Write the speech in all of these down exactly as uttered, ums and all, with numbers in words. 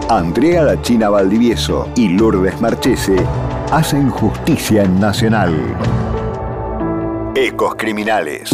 Andrea La China Valdivieso y Lourdes Marchese hacen justicia en Nacional. Ecos Criminales.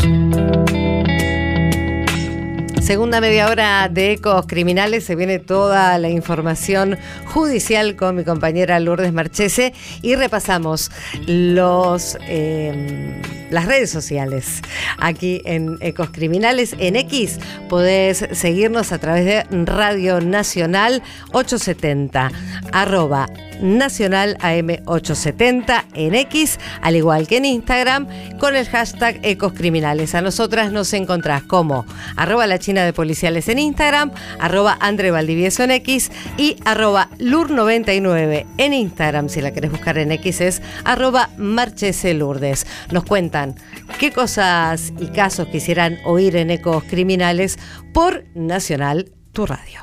Segunda media hora de Ecos Criminales, se viene toda la información judicial con mi compañera Lourdes Marchese y repasamos los eh, las redes sociales aquí en Ecos Criminales. En X podés seguirnos a través de Radio Nacional ochocientos setenta, arroba Nacional A M ochocientos setenta en X, al igual que en Instagram, con el hashtag Ecos Criminales. A nosotras nos encontrás como arroba La China de Policiales en Instagram, arroba Andre Valdivieso en X y arroba Lur noventa y nueve en Instagram. Si la querés buscar en X es arroba Marchese Lourdes. Nos cuentan qué cosas y casos quisieran oír en Ecos Criminales por Nacional, tu radio.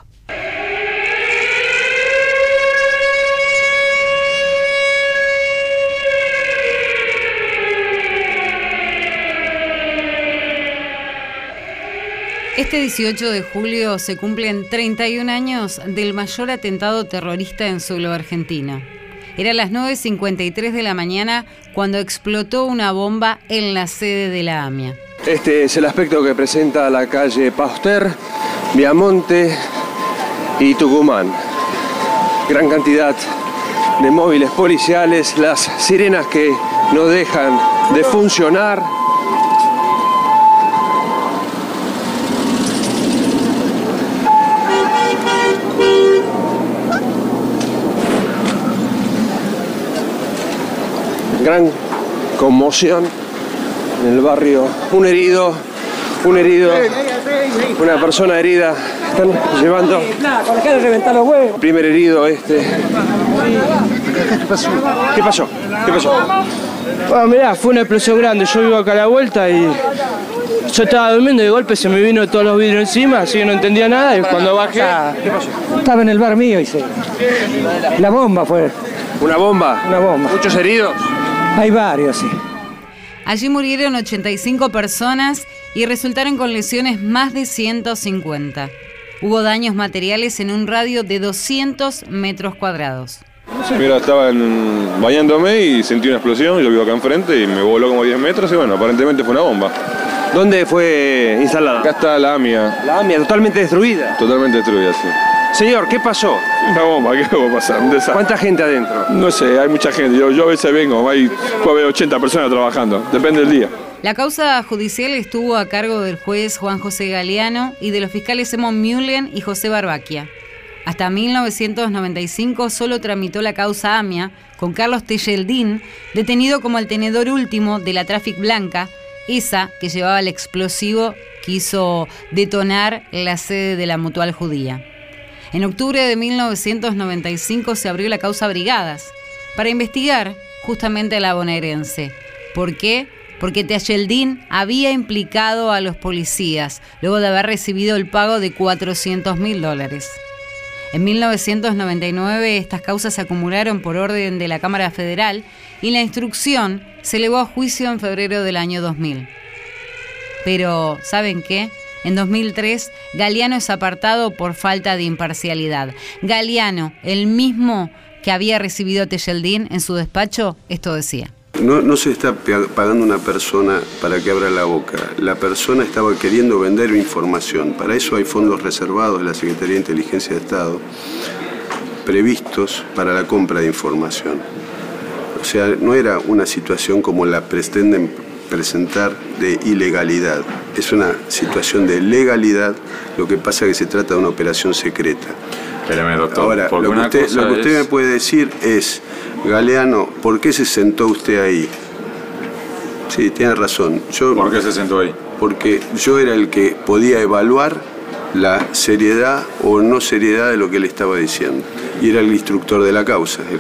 Este dieciocho de julio se cumplen treinta y un años del mayor atentado terrorista en suelo argentino. Era las nueve cincuenta y tres de la mañana cuando explotó una bomba en la sede de la AMIA. Este es el aspecto que presenta la calle Pasteur, Viamonte y Tucumán. Gran cantidad de móviles policiales, las sirenas que no dejan de funcionar. Gran conmoción en el barrio. Un herido, un herido, una persona herida. Están llevando. Primer herido este. ¿Qué pasó? ¿Qué pasó? ¿Qué pasó? Bueno, mirá, fue una explosión grande. Yo vivo acá a la vuelta y yo estaba durmiendo y de golpe se me vino todos los vidrios encima, así que no entendía nada. Y cuando bajé, ¿qué pasó? Estaba en el bar mío y se... La bomba fue. ¿Una bomba? Una bomba. ¿Muchos heridos? Hay varios, sí. Allí murieron ochenta y cinco personas y resultaron con lesiones más de ciento cincuenta. Hubo daños materiales en un radio de doscientos metros cuadrados. Mira, estaba en, bañándome y sentí una explosión, yo vivo acá enfrente y me voló como diez metros y bueno, aparentemente fue una bomba. ¿Dónde fue instalada? Acá está la AMIA. La AMIA, totalmente destruida. Totalmente destruida, sí. Señor, ¿qué pasó? Una bomba, ¿qué va a pasar? Un desastre. ¿Cuánta gente adentro? No sé, hay mucha gente. Yo, yo a veces vengo, hay, puede haber ochenta personas trabajando, depende del día. La causa judicial estuvo a cargo del juez Juan José Galeano y de los fiscales Simón Mullen y José Barbaquia. Hasta mil novecientos noventa y cinco solo tramitó la causa AMIA con Carlos Tejeldín, detenido como el tenedor último de la Traffic Blanca, esa que llevaba el explosivo que hizo detonar la sede de la Mutual Judía. En octubre de mil novecientos noventa y cinco se abrió la causa Brigadas para investigar justamente a la bonaerense. ¿Por qué? Porque Tejeldín había implicado a los policías luego de haber recibido el pago de cuatrocientos mil dólares. En mil novecientos noventa y nueve estas causas se acumularon por orden de la Cámara Federal y la instrucción se elevó a juicio en febrero del año dos mil. Pero, ¿saben qué? En dos mil tres, Galeano es apartado por falta de imparcialidad. Galeano, el mismo que había recibido Tejeldín en su despacho, esto decía. No, no se está pagando una persona para que abra la boca. La persona estaba queriendo vender información. Para eso hay fondos reservados de la Secretaría de Inteligencia de Estado previstos para la compra de información. O sea, no era una situación como la pretenden presentar de ilegalidad. Es una situación de legalidad, lo que pasa es que se trata de una operación secreta. Espérame, doctor. Ahora, lo que, usted, lo que usted es... me puede decir es, Galeano, ¿por qué se sentó usted ahí? Sí, tiene razón. Yo, ¿Por qué se sentó ahí? Porque yo era el que podía evaluar la seriedad o no seriedad de lo que él estaba diciendo. Y era el instructor de la causa. El...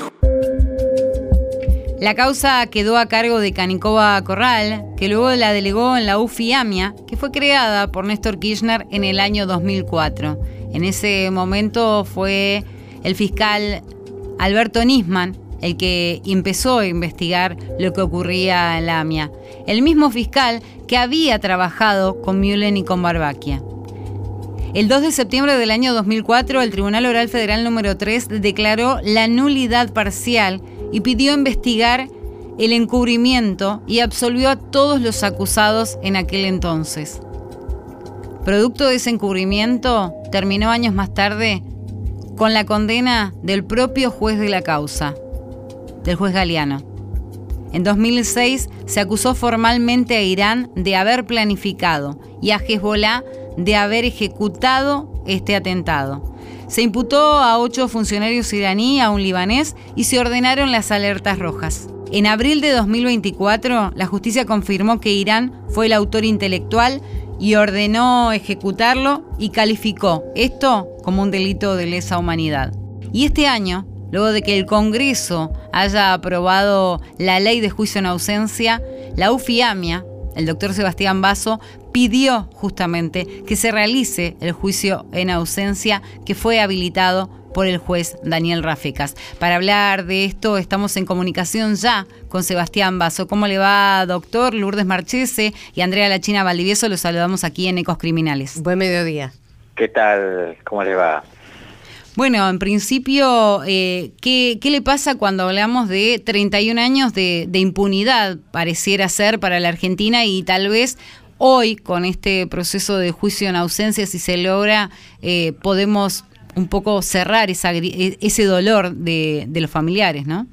La causa quedó a cargo de Canicova Corral, que luego la delegó en la U F I AMIA, que fue creada por Néstor Kirchner en el año dos mil cuatro. En ese momento fue el fiscal Alberto Nisman el que empezó a investigar lo que ocurría en la AMIA. El mismo fiscal que había trabajado con Mullen y con Barbaquia. El dos de septiembre del año dos mil cuatro, el Tribunal Oral Federal número tres declaró la nulidad parcial y pidió investigar el encubrimiento y absolvió a todos los acusados en aquel entonces. Producto de ese encubrimiento, terminó años más tarde con la condena del propio juez de la causa, del juez Galeano. En dos mil seis se acusó formalmente a Irán de haber planificado y a Hezbollah de haber ejecutado este atentado. Se imputó a ocho funcionarios iraníes, a un libanés, y se ordenaron las alertas rojas. En abril de dos mil veinticuatro, la justicia confirmó que Irán fue el autor intelectual y ordenó ejecutarlo y calificó esto como un delito de lesa humanidad. Y este año, luego de que el Congreso haya aprobado la ley de juicio en ausencia, la UFIAMIA, el doctor Sebastián Basso, pidió justamente que se realice el juicio en ausencia que fue habilitado por el juez Daniel Rafecas. Para hablar de esto estamos en comunicación ya con Sebastián Basso. ¿Cómo le va, doctor? Lourdes Marchese y Andrea Lachina Valdivieso, los saludamos aquí en Ecos Criminales. Buen mediodía. ¿Qué tal? ¿Cómo le va? Bueno, en principio, eh, ¿qué, ¿qué le pasa cuando hablamos de treinta y un años de, de impunidad, pareciera ser, para la Argentina, y tal vez hoy, con este proceso de juicio en ausencia, si se logra, eh, podemos un poco cerrar esa, ese dolor de, de los familiares, ¿no?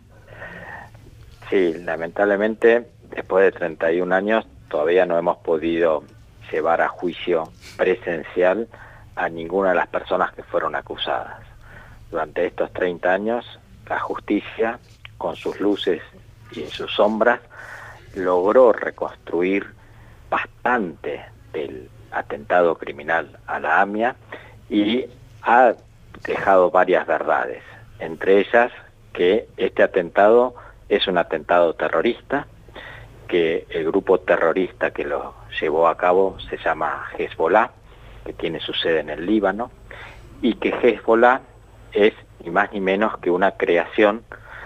Sí, lamentablemente, después de treinta y un años, todavía no hemos podido llevar a juicio presencial a ninguna de las personas que fueron acusadas. Durante estos treinta años, la justicia, con sus luces y sus sombras, logró reconstruir bastante del atentado criminal a la AMIA y ha dejado varias verdades, entre ellas que este atentado es un atentado terrorista, que el grupo terrorista que lo llevó a cabo se llama Hezbollah, que tiene su sede en el Líbano, y que Hezbollah es ni más ni menos que una creación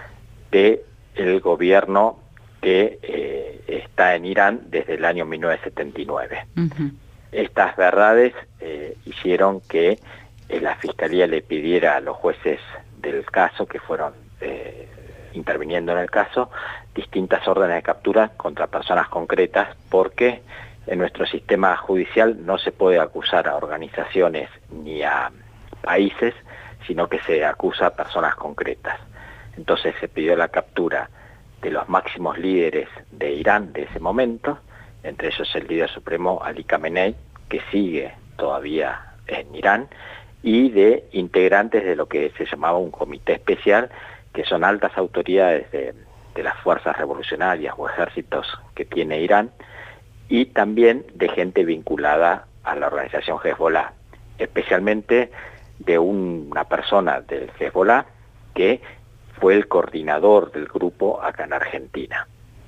del gobierno que eh, está en Irán desde el año mil novecientos setenta y nueve. Uh-huh. Estas verdades eh, hicieron que eh, la Fiscalía le pidiera a los jueces del caso, que fueron eh, interviniendo en el caso, distintas órdenes de captura contra personas concretas, porque en nuestro sistema judicial no se puede acusar a organizaciones ni a países, sino que se acusa a personas concretas. Entonces se pidió la captura de los máximos líderes de Irán de ese momento, entre ellos el líder supremo Ali Khamenei, que sigue todavía en Irán, y de integrantes de lo que se llamaba un comité especial, que son altas autoridades de, de las fuerzas revolucionarias o ejércitos que tiene Irán, y también de gente vinculada a la organización Hezbollah, especialmente de una persona del Hezbollah que fue el coordinador del grupo acá en Argentina.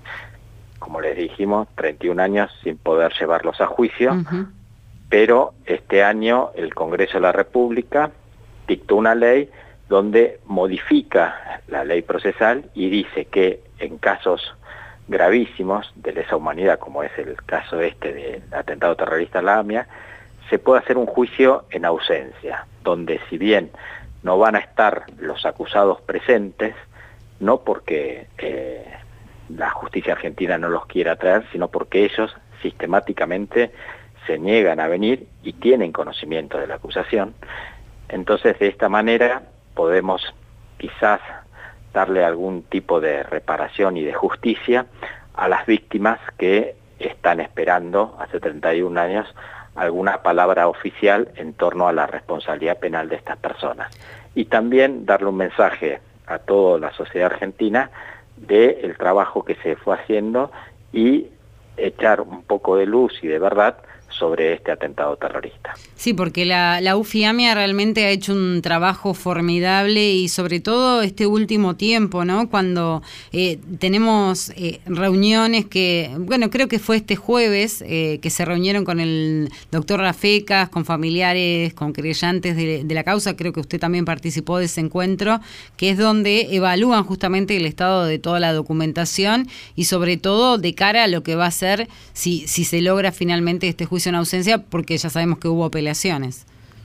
Como les dijimos, treinta y un años sin poder llevarlos a juicio, uh-huh. Pero este año el Congreso de la República dictó una ley donde modifica la ley procesal y dice que en casos gravísimos de lesa humanidad, como es el caso este del atentado terrorista a la AMIA, se puede hacer un juicio en ausencia, donde si bien no van a estar los acusados presentes, no porque eh, la justicia argentina no los quiera traer, sino porque ellos sistemáticamente se niegan a venir y tienen conocimiento de la acusación. Entonces, de esta manera podemos quizás darle algún tipo de reparación y de justicia a las víctimas que están esperando hace treinta y un años alguna palabra oficial en torno a la responsabilidad penal de estas personas. Y también darle un mensaje a toda la sociedad argentina del trabajo que se fue haciendo y echar un poco de luz y de verdad sobre este atentado terrorista. Sí, porque la, la UFIAMIA realmente ha hecho un trabajo formidable y sobre todo este último tiempo, ¿no? Cuando eh, tenemos eh, reuniones que, bueno, creo que fue este jueves eh, que se reunieron con el doctor Rafecas, con familiares, con querellantes de, de la causa, creo que usted también participó de ese encuentro, que es donde evalúan justamente el estado de toda la documentación y sobre todo de cara a lo que va a ser si, si se logra finalmente este juicio en ausencia, porque ya sabemos que hubo apelaciones.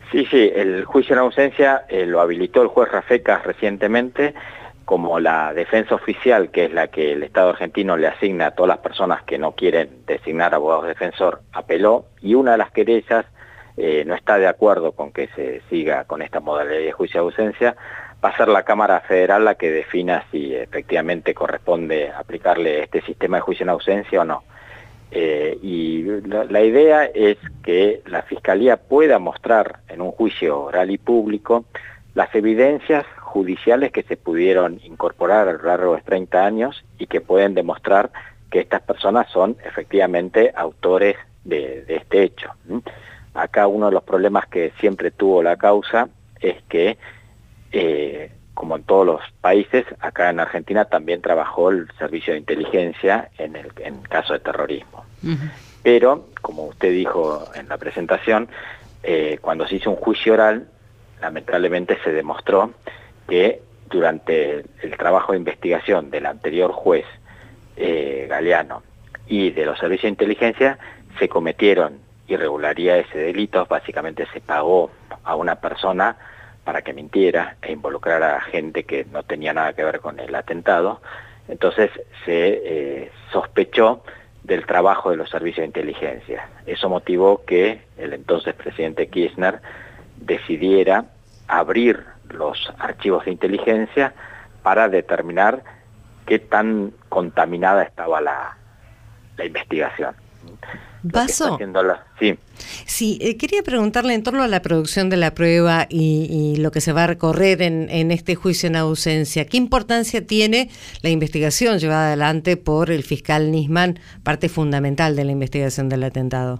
Sí, sí, el juicio en ausencia eh, lo habilitó el juez Rafecas recientemente, como la defensa oficial, que es la que el Estado argentino le asigna a todas las personas que no quieren designar abogado defensor, apeló, y una de las querellas eh, no está de acuerdo con que se siga con esta modalidad de juicio de ausencia. Va a ser la Cámara Federal la que defina si efectivamente corresponde aplicarle este sistema de juicio en ausencia o no. Eh, y la, la idea es que la Fiscalía pueda mostrar en un juicio oral y público las evidencias judiciales que se pudieron incorporar a lo largo de treinta años y que pueden demostrar que estas personas son efectivamente autores de, de este hecho. Acá uno de los problemas que siempre tuvo la causa es que, eh, como en todos los países, acá en Argentina también trabajó el servicio de inteligencia en el en caso de terrorismo. Uh-huh. Pero, como usted dijo en la presentación, eh, cuando se hizo un juicio oral, lamentablemente se demostró que durante el, el trabajo de investigación del anterior juez eh, Galeano y de los servicios de inteligencia se cometieron irregularidades y delitos. Básicamente se pagó a una persona para que mintiera e involucrara a gente que no tenía nada que ver con el atentado. Entonces se eh, sospechó del trabajo de los servicios de inteligencia. Eso motivó que el entonces presidente Kirchner decidiera abrir los archivos de inteligencia para determinar qué tan contaminada estaba la, la investigación. ¿Vaso? La... Sí, sí eh, quería preguntarle en torno a la producción de la prueba y, y lo que se va a recorrer en, en este juicio en ausencia. ¿Qué importancia tiene la investigación llevada adelante por el fiscal Nisman, parte fundamental de la investigación del atentado?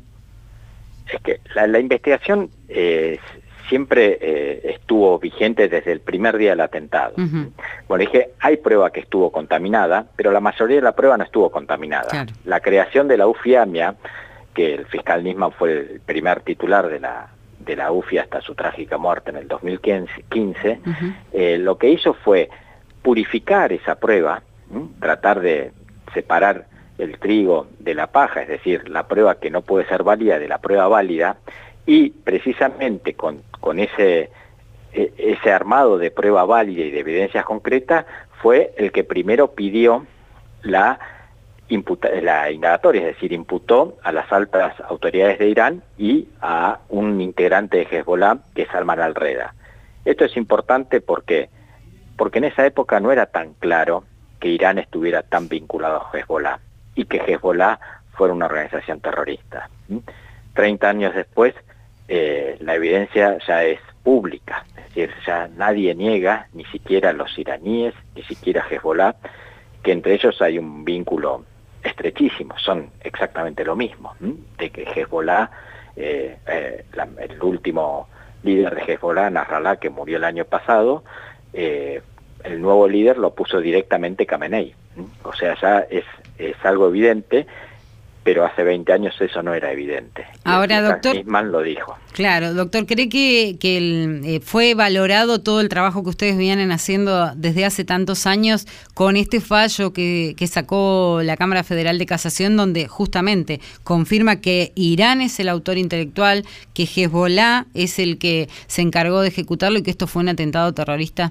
Es que la, la investigación eh, siempre eh, estuvo vigente desde el primer día del atentado. Uh-huh. Bueno, dije, hay prueba que estuvo contaminada, pero la mayoría de la prueba no estuvo contaminada. Claro. La creación de la UFIAMIA, que el fiscal Nisman fue el primer titular de la, de la U F I A hasta su trágica muerte en el dos mil quince, uh-huh. eh, lo que hizo fue purificar esa prueba, ¿sí? Tratar de separar el trigo de la paja, es decir, la prueba que no puede ser válida de la prueba válida, y precisamente con, con ese, ese armado de prueba válida y de evidencias concretas fue el que primero pidió la, imputa, la indagatoria, es decir, imputó a las altas autoridades de Irán y a un integrante de Hezbollah, que es Salman al-Reda. Esto es importante porque, porque en esa época no era tan claro que Irán estuviera tan vinculado a Hezbollah y que Hezbollah fuera una organización terrorista. Treinta años después, eh, la evidencia ya es pública, es decir, ya nadie niega, ni siquiera los iraníes, ni siquiera Hezbollah, que entre ellos hay un vínculo estrechísimo, son exactamente lo mismo, ¿m? de que Hezbollah, eh, eh, la, el último líder de Hezbollah, Nasrallah, que murió el año pasado, eh, el nuevo líder lo puso directamente Khamenei, ¿m? O sea, ya es, es algo evidente, pero hace veinte años eso no era evidente. Ahora, doctor, Nisman lo dijo. Claro, doctor, ¿cree que, que el, eh, fue valorado todo el trabajo que ustedes vienen haciendo desde hace tantos años con este fallo que, que sacó la Cámara Federal de Casación, donde justamente confirma que Irán es el autor intelectual, que Hezbollah es el que se encargó de ejecutarlo y que esto fue un atentado terrorista?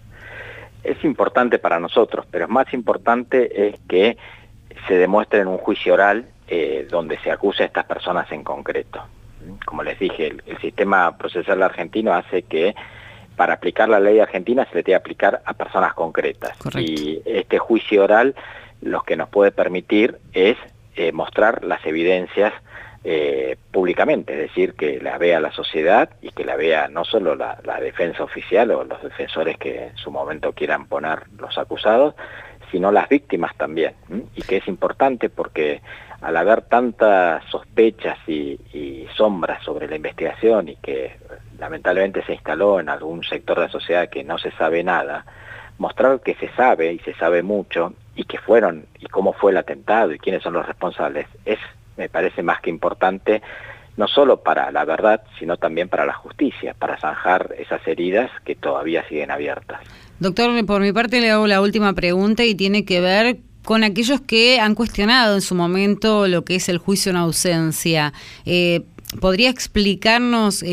Es importante para nosotros, pero más importante es que se demuestre en un juicio oral eh, donde se acuse a estas personas en concreto. Como les dije, el, el sistema procesal argentino hace que para aplicar la ley argentina se le tiene que aplicar a personas concretas. Correcto. Y este juicio oral lo que nos puede permitir es eh, mostrar las evidencias eh, públicamente, es decir, que la vea la sociedad y que la vea no solo la, la defensa oficial o los defensores que en su momento quieran poner los acusados, sino las víctimas también, ¿sí? Y que es importante porque al haber tantas sospechas y, y sombras sobre la investigación y que lamentablemente se instaló en algún sector de la sociedad que no se sabe nada, mostrar que se sabe y se sabe mucho y que fueron y cómo fue el atentado y quiénes son los responsables es, me parece más que importante, no solo para la verdad, sino también para la justicia, para zanjar esas heridas que todavía siguen abiertas. Doctor, por mi parte le hago la última pregunta y tiene que ver con aquellos que han cuestionado en su momento lo que es el juicio en ausencia. Eh, ¿Podría explicarnos eh,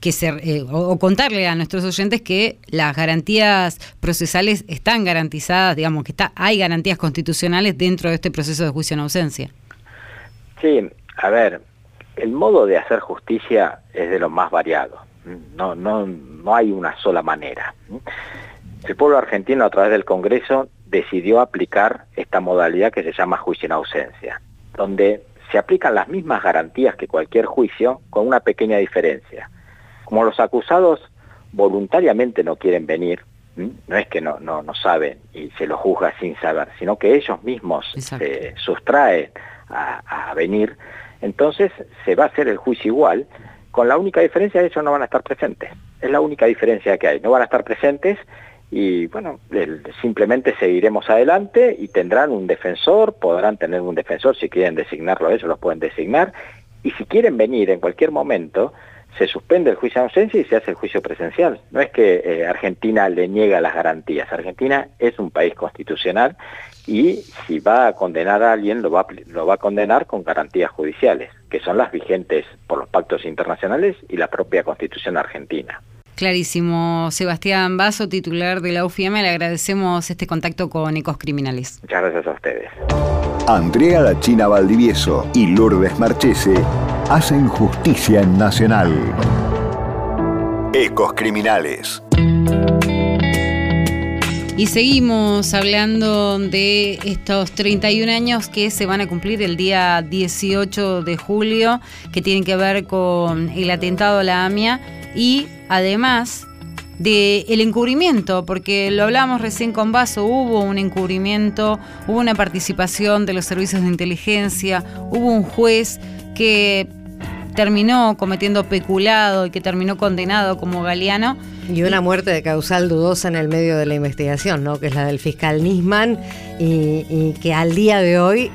que se, eh, o, o contarle a nuestros oyentes que las garantías procesales están garantizadas, digamos que está, hay garantías constitucionales dentro de este proceso de juicio en ausencia. Sí, a ver, el modo de hacer justicia es de lo más variado. No, no, no hay una sola manera. El pueblo argentino, a través del Congreso, decidió aplicar esta modalidad que se llama juicio en ausencia, donde se aplican las mismas garantías que cualquier juicio, con una pequeña diferencia. Como los acusados voluntariamente no quieren venir, no es que no, no, no saben y se los juzga sin saber, sino que ellos mismos Exacto. se sustraen a, a venir, entonces se va a hacer el juicio igual, con la única diferencia de que ellos no van a estar presentes. Es la única diferencia que hay, no van a estar presentes y bueno, el, simplemente seguiremos adelante y tendrán un defensor, podrán tener un defensor, si quieren designarlo ellos los pueden designar, y si quieren venir en cualquier momento, se suspende el juicio en ausencia y se hace el juicio presencial. No es que eh, Argentina le niega las garantías, Argentina es un país constitucional y si va a condenar a alguien lo va a, lo va a condenar con garantías judiciales, que son las vigentes por los pactos internacionales y la propia Constitución argentina. Clarísimo. Sebastián Basso, titular de la U F I A M E, le agradecemos este contacto con Ecos Criminales. Muchas gracias a ustedes. Andrea La China Valdivieso y Lourdes Marchese hacen justicia en Nacional. Ecos Criminales. Y seguimos hablando de estos treinta y un años que se van a cumplir el día dieciocho de julio, que tienen que ver con el atentado a la AMIA y además de el encubrimiento, porque lo hablábamos recién con Basso, hubo un encubrimiento, hubo una participación de los servicios de inteligencia, hubo un juez que terminó cometiendo peculado y que terminó condenado como Galeano. Y una muerte de causal dudosa en el medio de la investigación, ¿no? Que es la del fiscal Nisman y, y que al día de hoy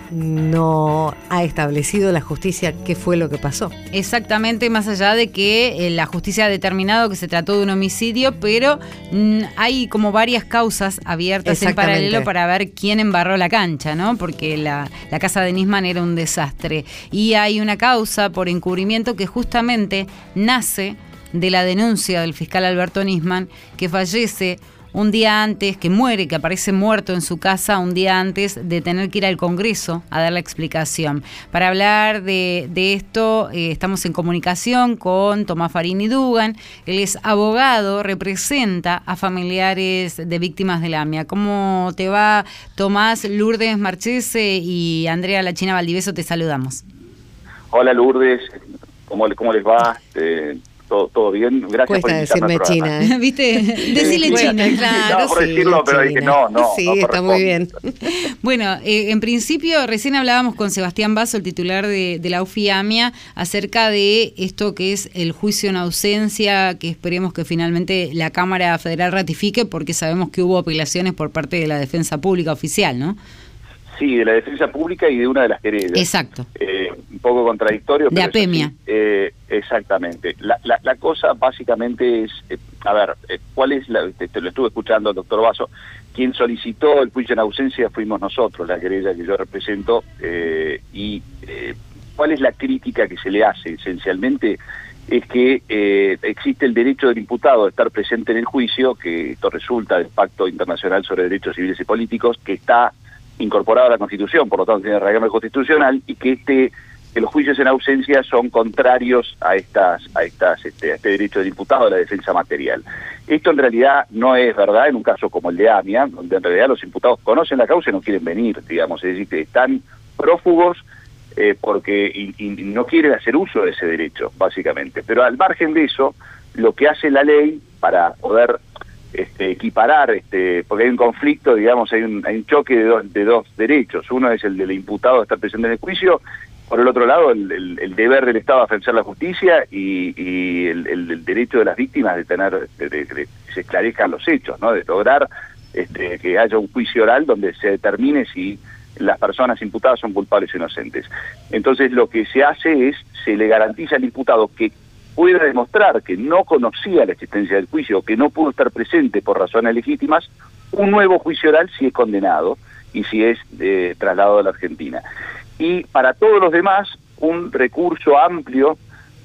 no ha establecido la justicia qué fue lo que pasó. Exactamente, más allá de que eh, la justicia ha determinado que se trató de un homicidio, pero mm, hay como varias causas abiertas en paralelo para ver quién embarró la cancha, ¿no? Porque la, la casa de Nisman era un desastre. Y hay una causa por encubrimiento que justamente nace de la denuncia del fiscal Alberto Nisman, que fallece un día antes, que muere, que aparece muerto en su casa un día antes de tener que ir al Congreso a dar la explicación. Para hablar de, de esto, eh, estamos en comunicación con Tomás Farini Dugan. Él es abogado, representa a familiares de víctimas de la AMIA. ¿Cómo te va, Tomás? Lourdes Marchese y Andrea La China Valdivieso, te saludamos. Hola, Lourdes. ¿Cómo, cómo les va? Eh, Todo, todo bien, gracias. Cuesta por invitarme decirme China, ¿eh? ¿Viste? Decirle China, claro. No, por sí, decirlo, pero China. Dije no, no. Sí, no está muy bien. Bueno, eh, en principio, recién hablábamos con Sebastián Basso, el titular de, de la U F I A M E, acerca de esto que es el juicio en ausencia, que esperemos que finalmente la Cámara Federal ratifique, porque sabemos que hubo apelaciones por parte de la Defensa Pública Oficial, ¿no? Sí, de la Defensa Pública y de una de las querellas. Exacto. Eh, un poco contradictorio. De pero APEMIA. Sí, eh, exactamente. La, la, la cosa básicamente es, eh, a ver, eh, ¿cuál es la, te, te lo estuve escuchando al doctor Basso, quien solicitó el juicio en ausencia fuimos nosotros, la querella que yo represento, eh, y eh, ¿cuál es la crítica que se le hace? Esencialmente es que eh, existe el derecho del imputado a estar presente en el juicio, que esto resulta del Pacto Internacional sobre Derechos Civiles y Políticos, que está incorporado a la Constitución, por lo tanto tiene reglamento constitucional, y que este que los juicios en ausencia son contrarios a estas a estas este, a este derecho del imputado a la defensa material. Esto en realidad no es verdad en un caso como el de AMIA, donde en realidad los imputados conocen la causa y no quieren venir, digamos, es decir, que están prófugos eh, porque y, y no quieren hacer uso de ese derecho, básicamente. Pero al margen de eso, lo que hace la ley para poder Este, equiparar, este, porque hay un conflicto, digamos, hay un, hay un choque de dos, de dos derechos. Uno es el del imputado de estar presente en el juicio, por el otro lado el, el, el deber del Estado de defender la justicia y, y el, el, el derecho de las víctimas de tener, de, de, de que se esclarezcan los hechos, ¿no? De lograr este, que haya un juicio oral donde se determine si las personas imputadas son culpables o inocentes. Entonces lo que se hace es, se le garantiza al imputado que pueda demostrar que no conocía la existencia del juicio o que no pudo estar presente por razones legítimas, un nuevo juicio oral si es condenado y si es eh, trasladado a la Argentina. Y para todos los demás, un recurso amplio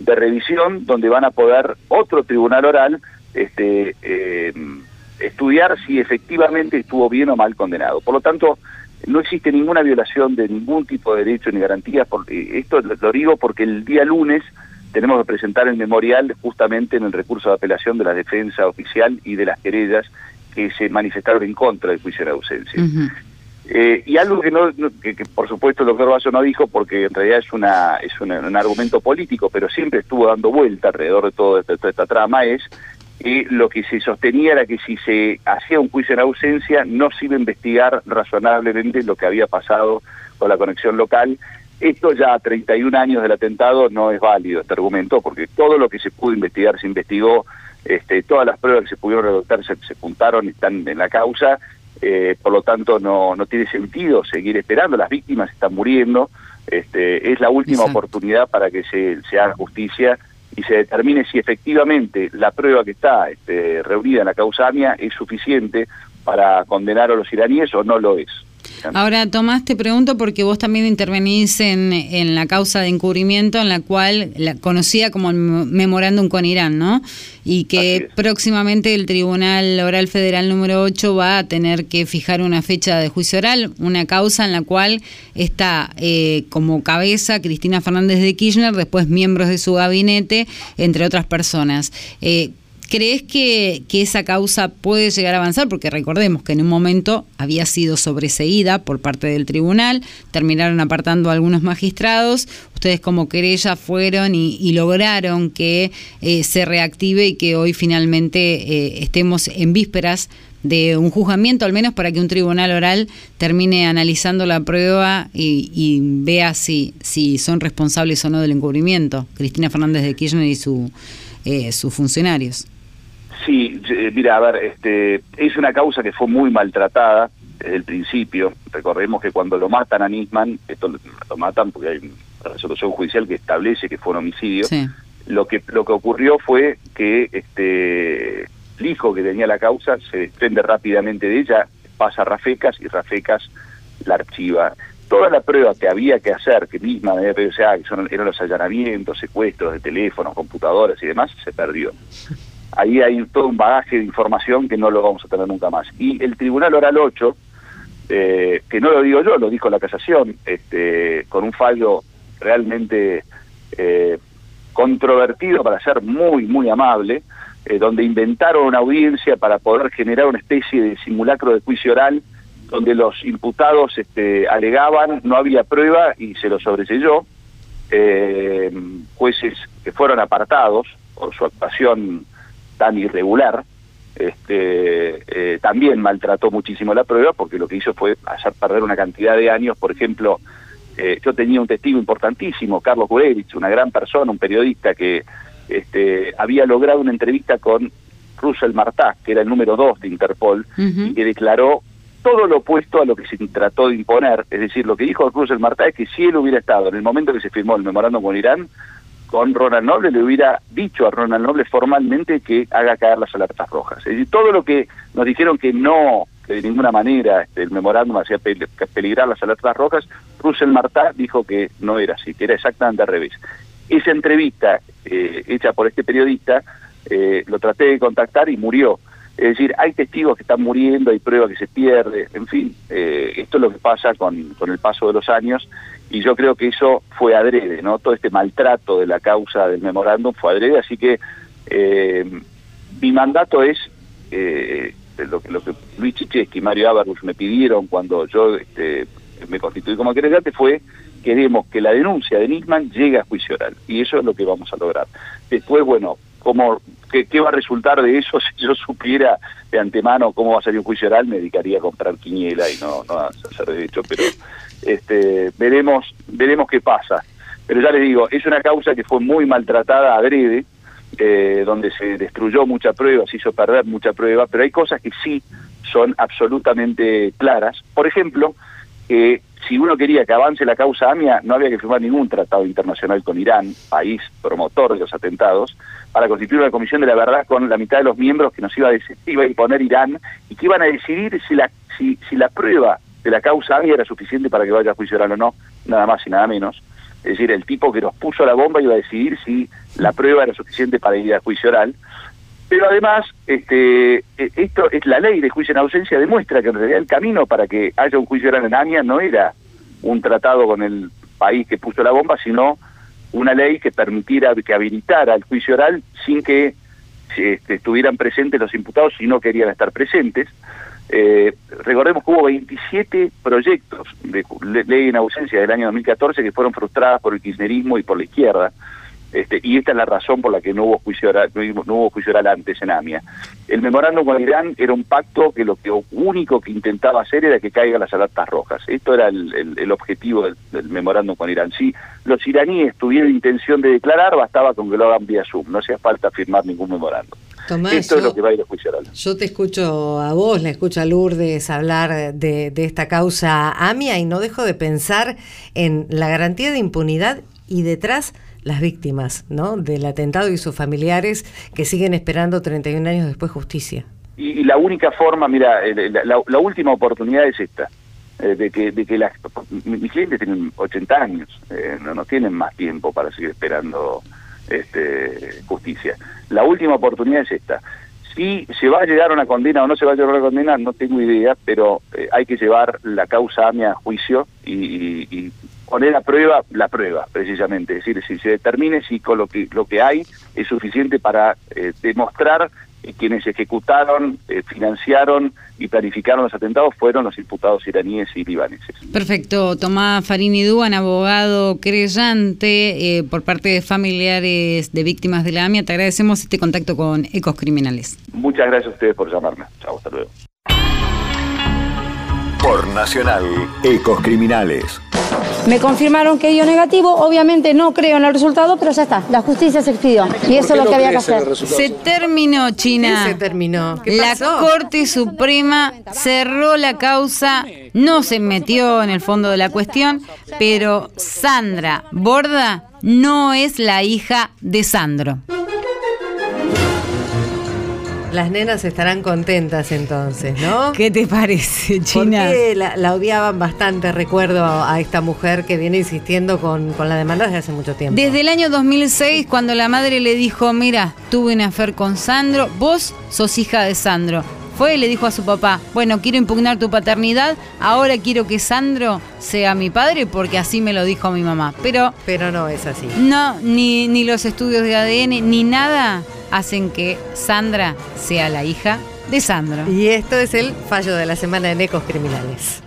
de revisión donde van a poder otro tribunal oral este, eh, estudiar si efectivamente estuvo bien o mal condenado. Por lo tanto, no existe ninguna violación de ningún tipo de derecho ni garantía. Porque esto lo digo porque el día lunes tenemos que presentar el memorial justamente en el recurso de apelación de la defensa oficial y de las querellas que se manifestaron en contra del juicio de ausencia. Uh-huh. Eh, y algo que, no, que, que por supuesto el doctor Basso no dijo, porque en realidad es una es una, un argumento político, pero siempre estuvo dando vuelta alrededor de todo este, toda esta trama, es que lo que se sostenía era que si se hacía un juicio en ausencia no se iba a investigar razonablemente lo que había pasado con la conexión local. Esto ya a treinta y un años del atentado no es válido este argumento, porque todo lo que se pudo investigar se investigó, este, todas las pruebas que se pudieron redactar se, se juntaron, están en la causa. Eh, por lo tanto no, no tiene sentido seguir esperando, las víctimas están muriendo, este, es la última Exacto. oportunidad para que se, se haga justicia y se determine si efectivamente la prueba que está este, reunida en la causa AMIA es suficiente para condenar a los iraníes o no lo es. Ahora, Tomás, te pregunto porque vos también intervenís en, en la causa de encubrimiento, en la cual, la conocida como el memorándum con Irán, ¿no? Y que próximamente el Tribunal Oral Federal número ocho va a tener que fijar una fecha de juicio oral, una causa en la cual está eh, como cabeza Cristina Fernández de Kirchner, después miembros de su gabinete, entre otras personas. Eh, ¿Crees que, que esa causa puede llegar a avanzar? Porque recordemos que en un momento había sido sobreseída por parte del tribunal, terminaron apartando a algunos magistrados, ustedes como querella fueron y, y lograron que eh, se reactive y que hoy finalmente eh, estemos en vísperas de un juzgamiento, al menos para que un tribunal oral termine analizando la prueba y, y vea si, si son responsables o no del encubrimiento, Cristina Fernández de Kirchner y su, eh, sus funcionarios. Sí, mira, a ver, este, es una causa que fue muy maltratada desde el principio. Recordemos que cuando lo matan a Nisman, esto lo, lo matan porque hay una resolución judicial que establece que fue un homicidio. Sí. Lo que lo que ocurrió fue que este el hijo que tenía la causa se desprende rápidamente de ella, pasa a Rafecas y Rafecas la archiva. Toda la prueba que había que hacer, que Nisman había pedido, o sea, que son, eran los allanamientos, secuestros de teléfonos, computadoras y demás, se perdió. Ahí hay todo un bagaje de información que no lo vamos a tener nunca más. Y el Tribunal Oral ocho, eh, que no lo digo yo, lo dijo la casación, este, con un fallo realmente eh, controvertido para ser muy, muy amable, eh, donde inventaron una audiencia para poder generar una especie de simulacro de juicio oral, donde los imputados este, alegaban, no había prueba y se lo sobreseyó. Eh, jueces que fueron apartados por su actuación tan irregular, este, eh, también maltrató muchísimo la prueba, porque lo que hizo fue hacer perder una cantidad de años. Por ejemplo, eh, yo tenía un testigo importantísimo, Carlos Gurevich, una gran persona, un periodista que este, había logrado una entrevista con Russell Martá, que era el número dos de Interpol, uh-huh. y que declaró todo lo opuesto a lo que se trató de imponer. Es decir, lo que dijo Russell Martá es que si él hubiera estado en el momento que se firmó el memorándum con Irán, con Ronald Noble, le hubiera dicho a Ronald Noble formalmente que haga caer las alertas rojas. Es decir, todo lo que nos dijeron que no, que de ninguna manera este, el memorándum hacía peligrar las alertas rojas, Russell Martá dijo que no era así, que era exactamente al revés. Esa entrevista eh, hecha por este periodista, eh, lo traté de contactar y murió. Es decir, hay testigos que están muriendo, hay pruebas que se pierden, en fin, eh, esto es lo que pasa con, con el paso de los años, y yo creo que eso fue adrede, ¿no? Todo este maltrato de la causa del memorándum fue adrede, así que eh, mi mandato es, eh, lo, lo que Luis Chichesky y Mario Averbuch me pidieron cuando yo este, me constituí como querellante fue: queremos que la denuncia de Nisman llegue a juicio oral, y eso es lo que vamos a lograr. Después, bueno, cómo... ¿Qué, ¿Qué va a resultar de eso? Si yo supiera de antemano cómo va a salir un juicio oral, me dedicaría a comprar quiniela y no, no a hacer derecho, pero este, veremos veremos qué pasa. Pero ya les digo, es una causa que fue muy maltratada adrede, eh, donde se destruyó mucha prueba, se hizo perder mucha prueba, pero hay cosas que sí son absolutamente claras. Por ejemplo, que eh, si uno quería que avance la causa AMIA, no había que firmar ningún tratado internacional con Irán, país promotor de los atentados, para constituir una comisión de la verdad con la mitad de los miembros que nos iba a, decir, iba a imponer Irán, y que iban a decidir si la, si, si la prueba de la causa AMIA era suficiente para que vaya a juicio oral o no, nada más y nada menos. Es decir, el tipo que nos puso la bomba iba a decidir si la prueba era suficiente para ir a juicio oral. Pero además, este, esto es la ley de juicio en ausencia, demuestra que en realidad el camino para que haya un juicio oral en AMIA no era un tratado con el país que puso la bomba, sino una ley que permitiera, que habilitara el juicio oral sin que este, estuvieran presentes los imputados si no querían estar presentes. Eh, recordemos que hubo veintisiete proyectos de ley en ausencia del año dos mil catorce que fueron frustradas por el kirchnerismo y por la izquierda, este, y esta es la razón por la que no hubo juicio oral, no, no hubo juicio oral antes en AMIA. El memorándum con Irán era un pacto que lo que único que intentaba hacer era que caigan las alertas rojas. Esto era el, el, el objetivo del, del memorándum con Irán. Si los iraníes tuvieran intención de declarar, bastaba con que lo hagan vía Zoom, no hacía falta firmar ningún memorándum. Tomás, Esto yo, es lo que va a ir a juicio oral. Yo te escucho a vos, le escucho a Lourdes hablar de, de esta causa AMIA y no dejo de pensar en la garantía de impunidad y detrás las víctimas, ¿no?, del atentado y sus familiares que siguen esperando treinta y un años después justicia. Y, y la única forma, mira, la, la, la última oportunidad es esta, eh, de que de que las, mis clientes tienen ochenta años, eh, no, no tienen más tiempo para seguir esperando este, justicia. La última oportunidad es esta. Si se va a llegar a una condena o no se va a llegar a una condena, no tengo idea, pero eh, hay que llevar la causa AMIA a juicio y, y, y poner a prueba la prueba, precisamente. Es decir, si se determine si con lo que, lo que hay es suficiente para eh, demostrar que quienes ejecutaron, eh, financiaron y planificaron los atentados fueron los imputados iraníes y libaneses. Perfecto. Tomás Farini Duan, abogado querellante eh, por parte de familiares de víctimas de la AMIA. Te agradecemos este contacto con Ecos Criminales. Muchas gracias a ustedes por llamarme. Chao, hasta luego. Por Nacional, Ecos Criminales. Me confirmaron que dio negativo, obviamente no creo en el resultado, pero ya está, la justicia se expidió y eso es lo que había que hacer. Se terminó, China. ¿Qué se terminó? ¿Qué la pasó? Corte Suprema cerró la causa, no se metió en el fondo de la cuestión, pero Sandra Borda no es la hija de Sandro. Las nenas estarán contentas entonces, ¿no? ¿Qué te parece, China? Porque la, la odiaban bastante, recuerdo a esta mujer que viene insistiendo con, con la demanda desde hace mucho tiempo. Desde el año dos mil seis, cuando la madre le dijo, mira, tuve una affair con Sandro, vos sos hija de Sandro. Fue y le dijo a su papá, bueno, quiero impugnar tu paternidad, ahora quiero que Sandro sea mi padre porque así me lo dijo mi mamá. Pero, Pero no es así. No, ni, ni los estudios de A D N, ni nada hacen que Sandra sea la hija de Sandro. Y esto es el fallo de la semana en Ecos Criminales.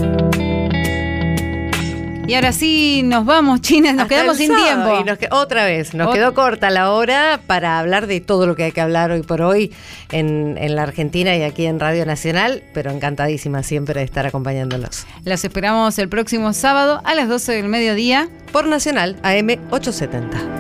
Y ahora sí nos vamos, China, nos Hasta quedamos el sin sábado, tiempo. Y nos que, otra vez, nos Ot- quedó corta la hora para hablar de todo lo que hay que hablar hoy por hoy en, en la Argentina y aquí en Radio Nacional, pero encantadísima siempre de estar acompañándolos. Las esperamos el próximo sábado a las doce del mediodía por Nacional A M ochocientos setenta.